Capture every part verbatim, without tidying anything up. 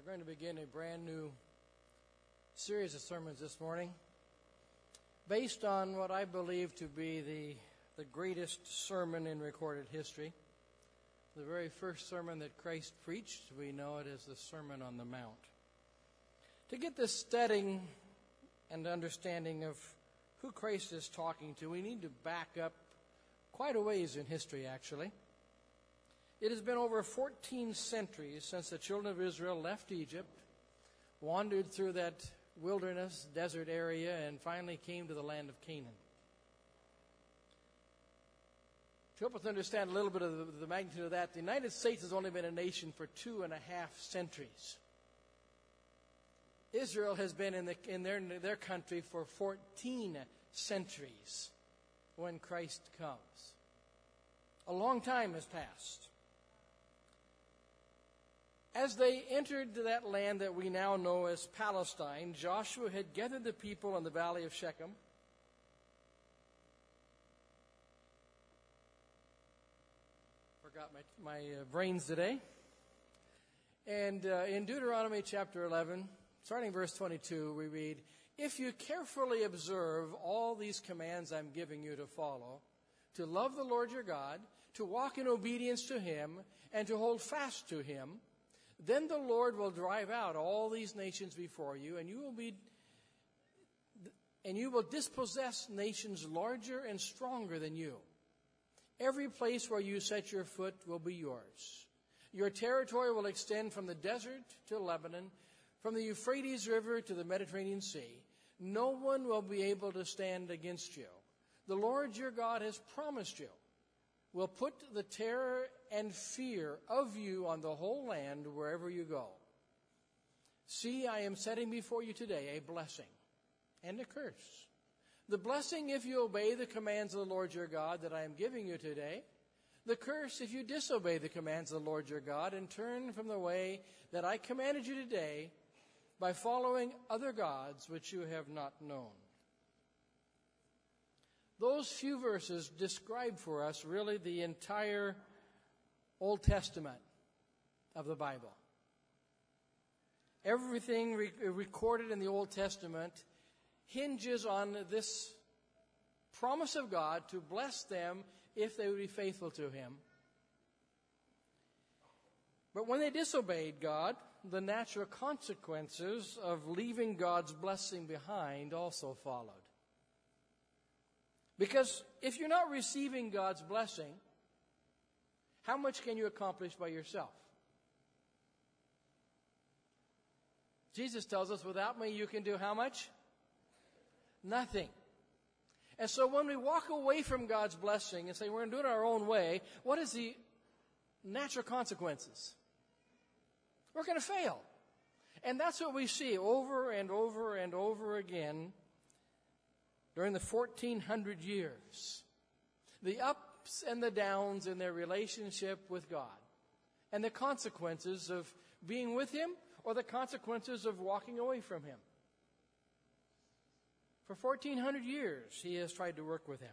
going to begin a brand new series of sermons this morning based on what I believe to be the, the greatest sermon in recorded history. The very first sermon that Christ preached, we know it as the Sermon on the Mount. To get this studying and understanding of who Christ is talking to, we need to back up quite a ways in history, actually. It has been over fourteen centuries since the children of Israel left Egypt, wandered through that wilderness, desert area, and finally came to the land of Canaan. To help us understand a little bit of the, the magnitude of that, the United States has only been a nation for two and a half centuries. Israel has been in, the, in their, their country for fourteen centuries when Christ comes. A long time has passed. As they entered that land that we now know as Palestine, Joshua had gathered the people in the valley of Shechem. Forgot my, my uh, brains today. And uh, in Deuteronomy chapter eleven, starting verse twenty-two, we read, "If you carefully observe all these commands I'm giving you to follow, to love the Lord your God, to walk in obedience to Him, and to hold fast to Him, then the Lord will drive out all these nations before you, and you will be, and you will dispossess nations larger and stronger than you. Every place where you set your foot will be yours. Your territory will extend from the desert to Lebanon, from the Euphrates River to the Mediterranean Sea. No one will be able to stand against you. The Lord your God has promised you, will put the terror and fear of you on the whole land wherever you go. See, I am setting before you today a blessing and a curse. The blessing if you obey the commands of the Lord your God that I am giving you today. The curse if you disobey the commands of the Lord your God and turn from the way that I commanded you today by following other gods which you have not known." Those few verses describe for us really the entire Old Testament of the Bible. Everything re- recorded in the Old Testament hinges on this promise of God to bless them if they would be faithful to Him. But when they disobeyed God, the natural consequences of leaving God's blessing behind also followed. Because if you're not receiving God's blessing, how much can you accomplish by yourself? Jesus tells us, without me, you can do how much? Nothing. And so when we walk away from God's blessing and say we're going to do it our own way, what is the natural consequences? We're going to fail. And that's what we see over and over and over again during the fourteen hundred years. The ups and the downs in their relationship with God. And the consequences of being with Him or the consequences of walking away from Him. For fourteen hundred years, He has tried to work with them.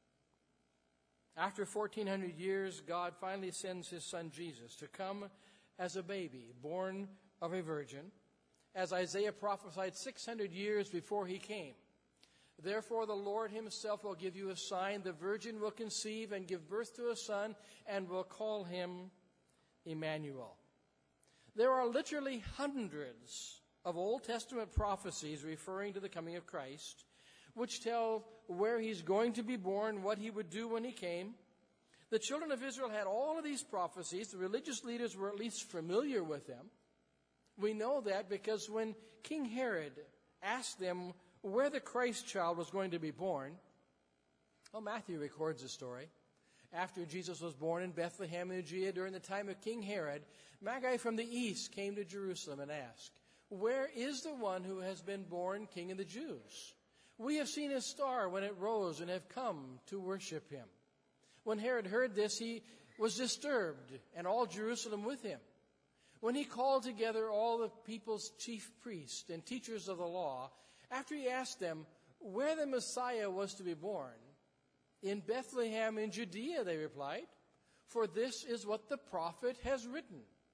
After fourteen hundred years, God finally sends His Son Jesus to come as a baby, born of a virgin, as Isaiah prophesied six hundred years before He came. Therefore the Lord Himself will give you a sign. The virgin will conceive and give birth to a son and will call Him Emmanuel. There are literally hundreds of Old Testament prophecies referring to the coming of Christ, which tell where He's going to be born, what He would do when He came. The children of Israel had all of these prophecies. The religious leaders were at least familiar with them. We know that because when King Herod asked them where the Christ child was going to be born, well, Matthew records the story. After Jesus was born in Bethlehem in Judea during the time of King Herod, Magi from the east came to Jerusalem and asked, "Where is the one who has been born King of the Jews? We have seen His star when it rose and have come to worship Him." When Herod heard this, he was disturbed, and all Jerusalem with him. When he called together all the people's chief priests and teachers of the law, after he asked them where the Messiah was to be born, "In Bethlehem in Judea," they replied, "for this is what the prophet has written.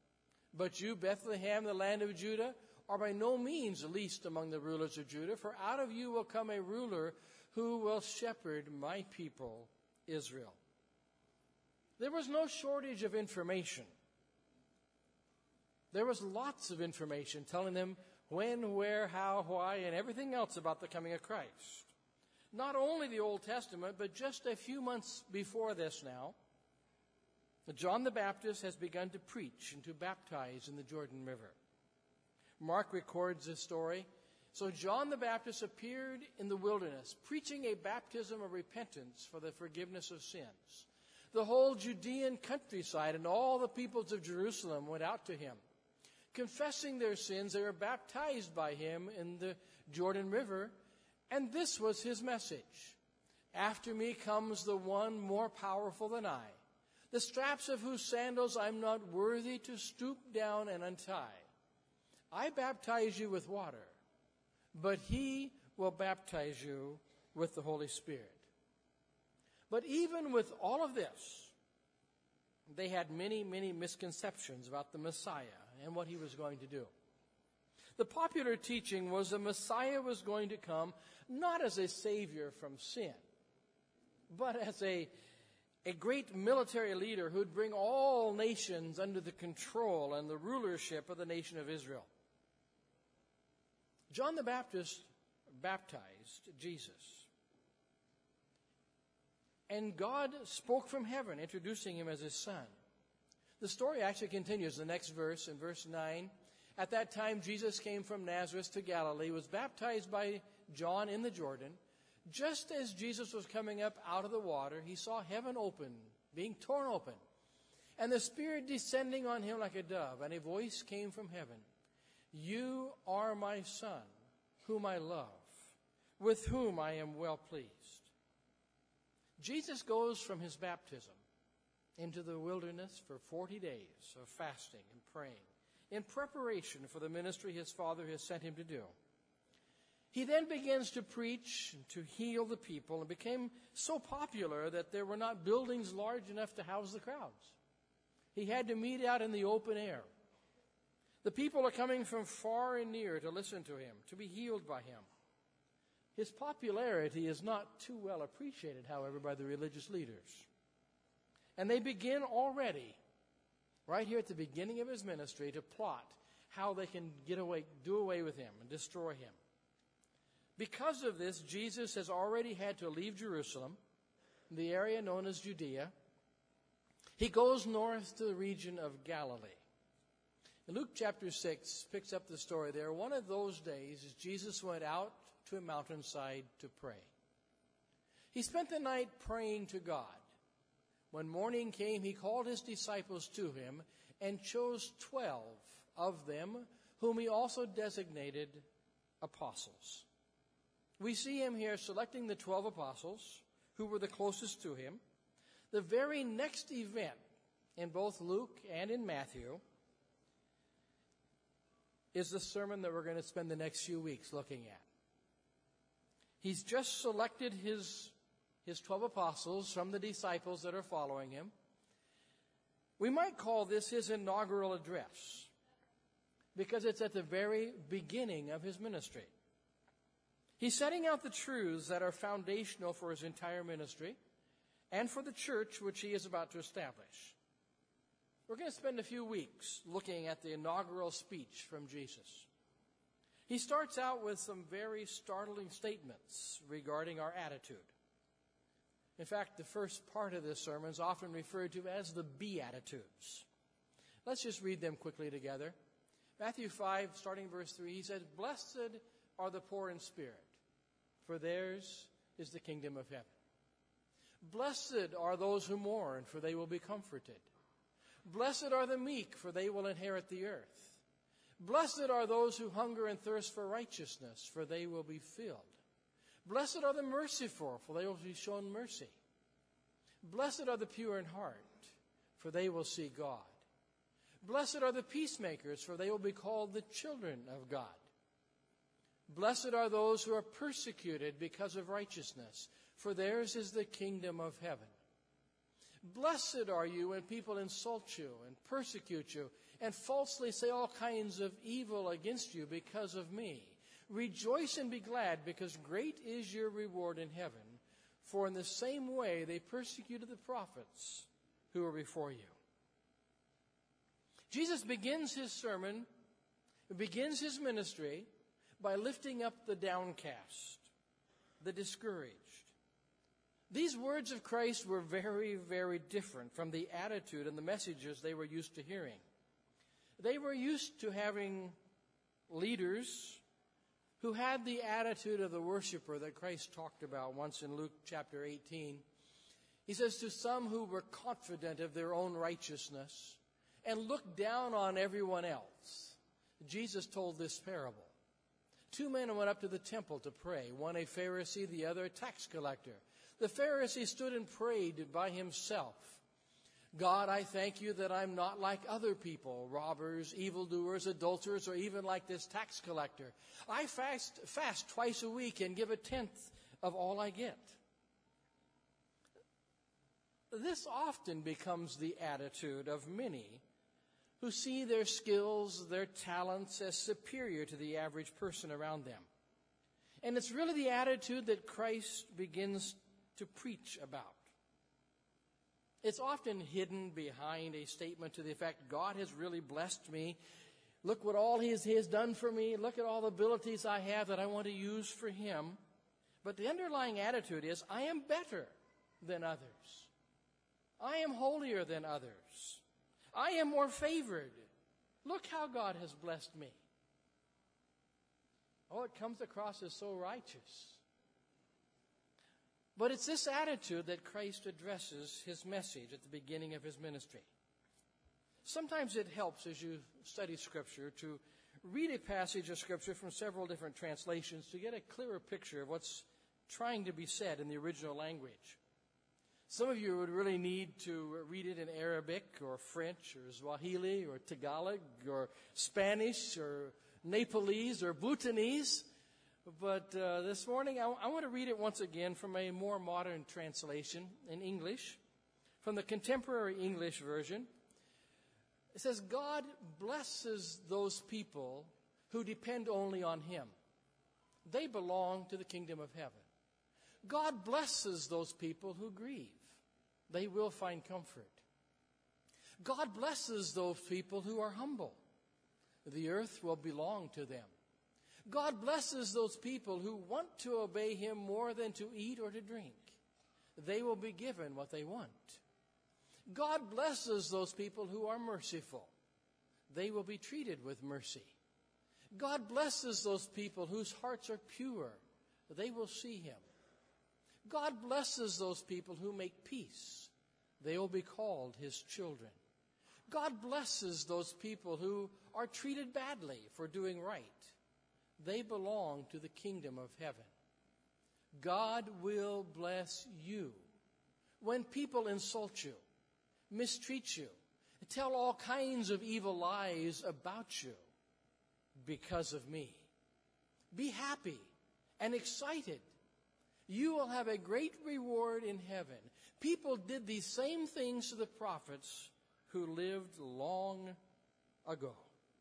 But you, Bethlehem, the land of Judah, are by no means least among the rulers of Judah, for out of you will come a ruler who will shepherd my people, Israel." There was no shortage of information. There was lots of information telling them when, where, how, why, and everything else about the coming of Christ. Not only the Old Testament, but just a few months before this now, John the Baptist has begun to preach and to baptize in the Jordan River. Mark records this story. So John the Baptist appeared in the wilderness, preaching a baptism of repentance for the forgiveness of sins. The whole Judean countryside and all the peoples of Jerusalem went out to him. Confessing their sins, they were baptized by him in the Jordan River, and this was his message: "After me comes the one more powerful than I, the straps of whose sandals I'm not worthy to stoop down and untie. I baptize you with water, but he will baptize you with the Holy Spirit." But even with all of this, they had many, many misconceptions about the Messiah and what he was going to do. The popular teaching was the Messiah was going to come not as a savior from sin, but as a, a great military leader who would bring all nations under the control and the rulership of the nation of Israel. John the Baptist baptized Jesus. And God spoke from heaven, introducing him as his son. The story actually continues in the next verse, in verse nine. "At that time, Jesus came from Nazareth to Galilee, was baptized by John in the Jordan. Just as Jesus was coming up out of the water, he saw heaven open, being torn open, and the Spirit descending on him like a dove, and a voice came from heaven. 'You are my Son, whom I love, with whom I am well pleased.'" Jesus goes from his baptism into the wilderness for forty days of fasting and praying in preparation for the ministry his Father has sent him to do. He then begins to preach and to heal the people, and became so popular that there were not buildings large enough to house the crowds. He had to meet out in the open air. The people are coming from far and near to listen to him, to be healed by him. His popularity is not too well appreciated, however, by the religious leaders. And they begin already, right here at the beginning of his ministry, to plot how they can get away, do away with him and destroy him. Because of this, Jesus has already had to leave Jerusalem, the area known as Judea. He goes north to the region of Galilee. In Luke chapter six picks up the story there. One of those days, Jesus went out to a mountainside to pray. He spent the night praying to God. When morning came, he called his disciples to him and chose twelve of them, whom he also designated apostles. We see him here selecting the twelve apostles who were the closest to him. The very next event in both Luke and in Matthew is the sermon that we're going to spend the next few weeks looking at. He's just selected his, his twelve apostles from the disciples that are following him. We might call this his inaugural address, because it's at the very beginning of his ministry. He's setting out the truths that are foundational for his entire ministry and for the church which he is about to establish. We're going to spend a few weeks looking at the inaugural speech from Jesus. He starts out with some very startling statements regarding our attitude. In fact, the first part of this sermon is often referred to as the Beatitudes. Let's just read them quickly together. Matthew five, starting verse three, he says, "Blessed are the poor in spirit, for theirs is the kingdom of heaven. Blessed are those who mourn, for they will be comforted. Blessed are the meek, for they will inherit the earth. Blessed are those who hunger and thirst for righteousness, for they will be filled. Blessed are the merciful, for they will be shown mercy. Blessed are the pure in heart, for they will see God. Blessed are the peacemakers, for they will be called the children of God. Blessed are those who are persecuted because of righteousness, for theirs is the kingdom of heaven. Blessed are you when people insult you and persecute you and falsely say all kinds of evil against you because of me. Rejoice and be glad, because great is your reward in heaven. For in the same way they persecuted the prophets who were before you. Jesus begins his sermon, begins his ministry by lifting up the downcast, the discouraged. These words of Christ were very, very different from the attitude and the messages they were used to hearing. They were used to having leaders who had the attitude of the worshiper that Christ talked about once in Luke chapter eighteen. He says, to some who were confident of their own righteousness and looked down on everyone else, Jesus told this parable. Two men went up to the temple to pray, one a Pharisee, the other a tax collector. The Pharisee stood and prayed by himself. God, I thank you that I'm not like other people, robbers, evildoers, adulterers, or even like this tax collector. I fast, fast twice a week and give a tenth of all I get. This often becomes the attitude of many who see their skills, their talents as superior to the average person around them. And it's really the attitude that Christ begins to preach about. It's often hidden behind a statement to the effect, God has really blessed me. Look what all he has, he has done for me. Look at all the abilities I have that I want to use for him. But the underlying attitude is, I am better than others. I am holier than others. I am more favored. Look how God has blessed me. Oh, it comes across as so righteous. But it's this attitude that Christ addresses his message at the beginning of his ministry. Sometimes it helps as you study Scripture to read a passage of Scripture from several different translations to get a clearer picture of what's trying to be said in the original language. Some of you would really need to read it in Arabic or French or Swahili or Tagalog or Spanish or Nepalese or Bhutanese. But uh, this morning, I, I want to read it once again from a more modern translation in English, from the Contemporary English Version. It says, God blesses those people who depend only on him. They belong to the kingdom of heaven. God blesses those people who grieve. They will find comfort. God blesses those people who are humble. The earth will belong to them. God blesses those people who want to obey him more than to eat or to drink. They will be given what they want. God blesses those people who are merciful. They will be treated with mercy. God blesses those people whose hearts are pure. They will see him. God blesses those people who make peace. They will be called his children. God blesses those people who are treated badly for doing right. They belong to the kingdom of heaven. God will bless you when people insult you, mistreat you, tell all kinds of evil lies about you because of me. Be happy and excited. You will have a great reward in heaven. People did these same things to the prophets who lived long ago.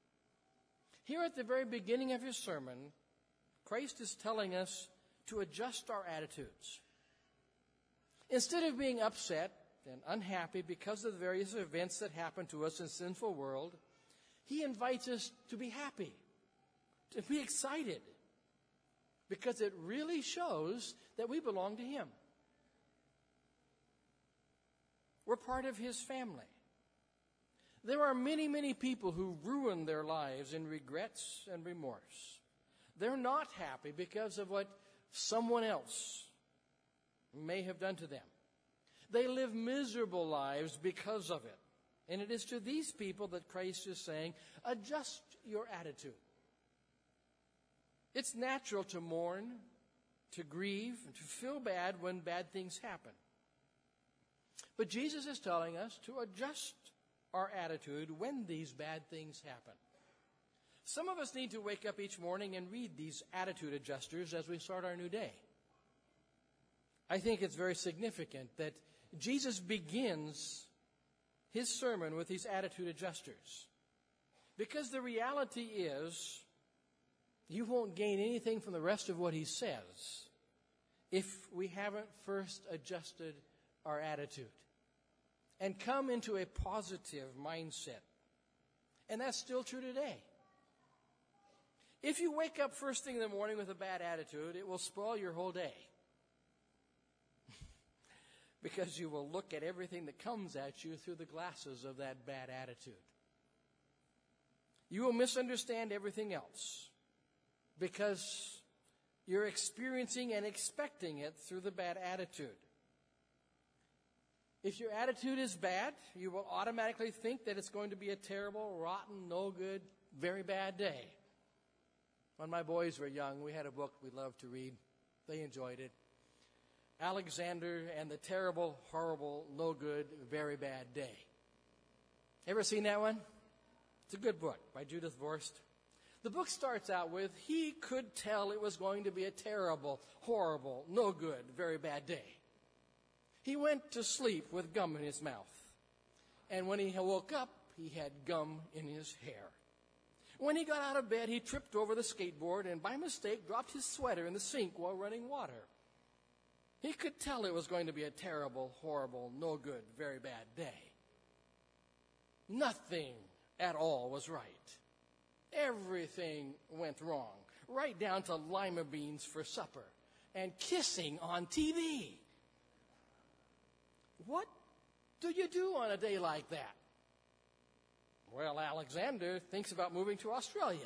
Here at the very beginning of his sermon, Christ is telling us to adjust our attitudes. Instead of being upset and unhappy because of the various events that happen to us in a sinful world, he invites us to be happy, to be excited, because it really shows that we belong to him. We're part of his family. There are many, many people who ruin their lives in regrets and remorse. They're not happy because of what someone else may have done to them. They live miserable lives because of it. And it is to these people that Christ is saying, adjust your attitude. It's natural to mourn, to grieve, and to feel bad when bad things happen. But Jesus is telling us to adjust our attitude when these bad things happen. Some of us need to wake up each morning and read these attitude adjusters as we start our new day. I think it's very significant that Jesus begins his sermon with these attitude adjusters. Because the reality is, you won't gain anything from the rest of what he says if we haven't first adjusted our attitude and come into a positive mindset. And that's still true today. If you wake up first thing in the morning with a bad attitude, it will spoil your whole day. Because you will look at everything that comes at you through the glasses of that bad attitude. You will misunderstand everything else because you're experiencing and expecting it through the bad attitude. If your attitude is bad, you will automatically think that it's going to be a terrible, rotten, no good, very bad day. When my boys were young, we had a book we loved to read. They enjoyed it. Alexander and the Terrible, Horrible, No Good, Very Bad Day. Ever seen that one? It's a good book by Judith Vorst. The book starts out with, he could tell it was going to be a terrible, horrible, no good, very bad day. He went to sleep with gum in his mouth. And when he woke up, he had gum in his hair. When he got out of bed, he tripped over the skateboard and by mistake dropped his sweater in the sink while running water. He could tell it was going to be a terrible, horrible, no good, very bad day. Nothing at all was right. Everything went wrong, right down to lima beans for supper and kissing on T V. What do you do on a day like that? Well, Alexander thinks about moving to Australia.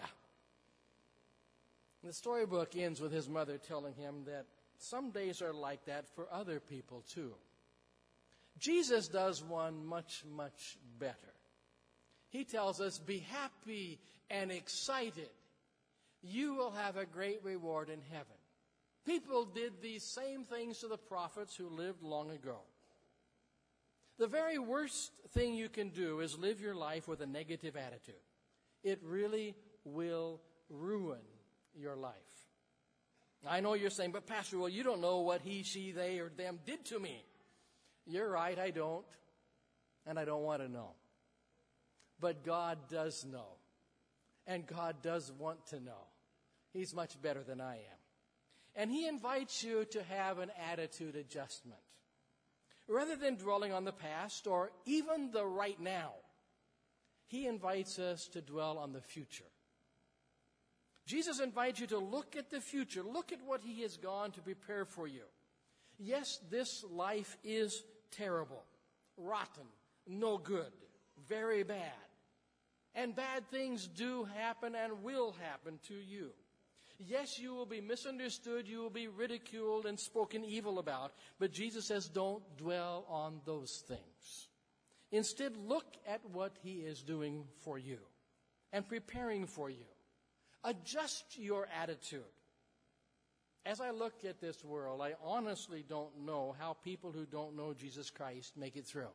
The storybook ends with his mother telling him that some days are like that for other people too. Jesus does one much, much better. He tells us, be happy and excited. You will have a great reward in heaven. People did these same things to the prophets who lived long ago. The very worst thing you can do is live your life with a negative attitude. It really will ruin your life. I know you're saying, but Pastor, well, you don't know what he, she, they, or them did to me. You're right, I don't. And I don't want to know. But God does know. And God does want to know. He's much better than I am. And he invites you to have an attitude adjustment. Rather than dwelling on the past or even the right now, he invites us to dwell on the future. Jesus invites you to look at the future. Look at what he has gone to prepare for you. Yes, this life is terrible, rotten, no good, very bad. And bad things do happen and will happen to you. Yes, you will be misunderstood, you will be ridiculed and spoken evil about, but Jesus says don't dwell on those things. Instead, look at what he is doing for you and preparing for you. Adjust your attitude. As I look at this world, I honestly don't know how people who don't know Jesus Christ make it through.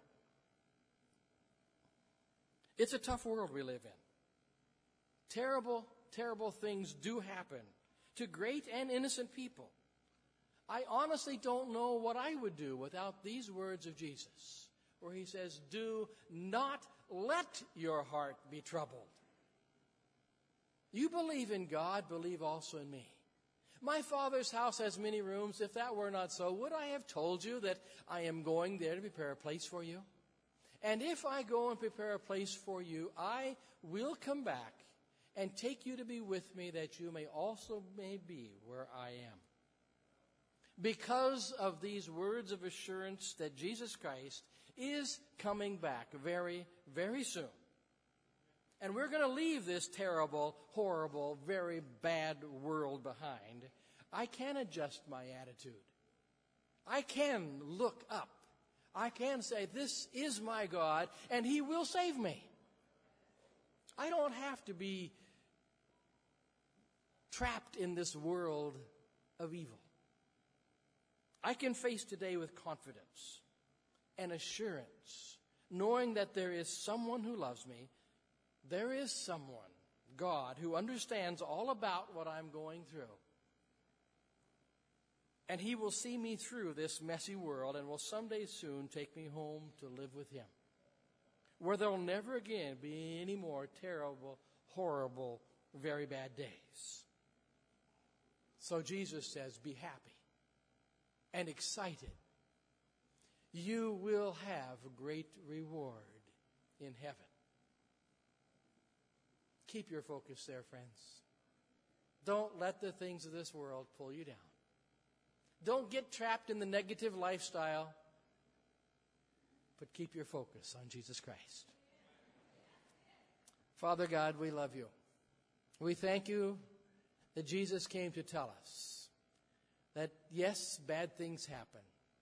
It's a tough world we live in. Terrible, terrible things do happen to great and innocent people. I honestly don't know what I would do without these words of Jesus, where he says, do not let your heart be troubled. You believe in God, believe also in me. My Father's house has many rooms. If that were not so, would I have told you that I am going there to prepare a place for you? And if I go and prepare a place for you, I will come back and take you to be with me, that you may also may be where I am. Because of these words of assurance that Jesus Christ is coming back very, very soon. And we're going to leave this terrible, horrible, very bad world behind. I can adjust my attitude. I can look up. I can say, this is my God, and he will save me. I don't have to be trapped in this world of evil. I can face today with confidence and assurance, knowing that there is someone who loves me. There is someone, God, who understands all about what I'm going through. And he will see me through this messy world and will someday soon take me home to live with him. where there will never again be any more terrible, horrible, very bad days. So Jesus says, be happy and excited. You will have a great reward in heaven. Keep your focus there, friends. Don't let the things of this world pull you down. Don't get trapped in the negative lifestyle, but keep your focus on Jesus Christ. Father God, we love you. We thank you that Jesus came to tell us that, yes, bad things happen,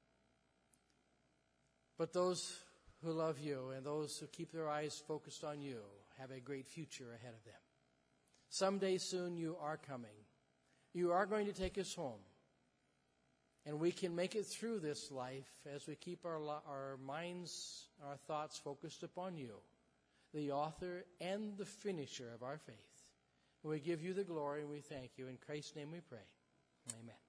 but those who love you and those who keep their eyes focused on you have a great future ahead of them. Someday soon you are coming. You are going to take us home. And we can make it through this life as we keep our, our minds, our thoughts focused upon you, the author and the finisher of our faith. We give you the glory and we thank you. In Christ's name we pray. Amen.